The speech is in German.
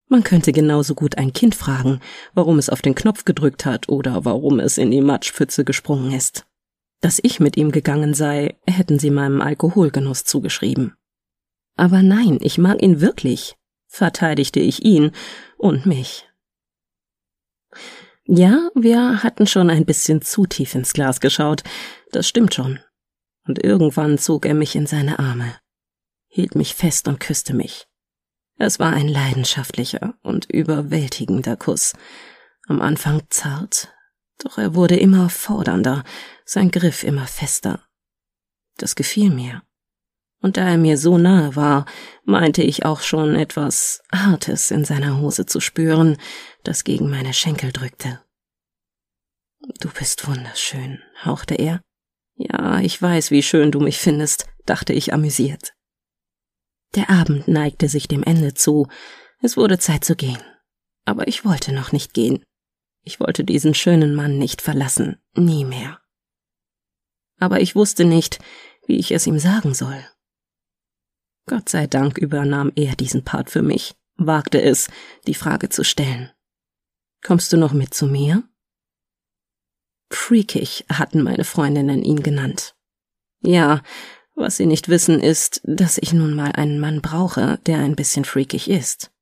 Man könnte genauso gut ein Kind fragen, warum es auf den Knopf gedrückt hat oder warum es in die Matschpfütze gesprungen ist. Dass ich mit ihm gegangen sei, hätten sie meinem Alkoholgenuss zugeschrieben. Aber nein, ich mag ihn wirklich, verteidigte ich ihn und mich. Ja, wir hatten schon ein bisschen zu tief ins Glas geschaut, das stimmt schon. Und irgendwann zog er mich in seine Arme, hielt mich fest und küsste mich. Es war ein leidenschaftlicher und überwältigender Kuss. Am Anfang zart, doch er wurde immer fordernder, sein Griff immer fester. Das gefiel mir. Und da er mir so nahe war, meinte ich auch schon etwas Hartes in seiner Hose zu spüren, das gegen meine Schenkel drückte. »Du bist wunderschön«, hauchte er. »Ja, ich weiß, wie schön du mich findest«, dachte ich amüsiert. Der Abend neigte sich dem Ende zu. Es wurde Zeit zu gehen. Aber ich wollte noch nicht gehen. Ich wollte diesen schönen Mann nicht verlassen, nie mehr. Aber ich wusste nicht, wie ich es ihm sagen soll. Gott sei Dank übernahm er diesen Part für mich, wagte es, die Frage zu stellen. »Kommst du noch mit zu mir?« Freakig hatten meine Freundinnen ihn genannt. Ja, was sie nicht wissen ist, dass ich nun mal einen Mann brauche, der ein bisschen freakig ist.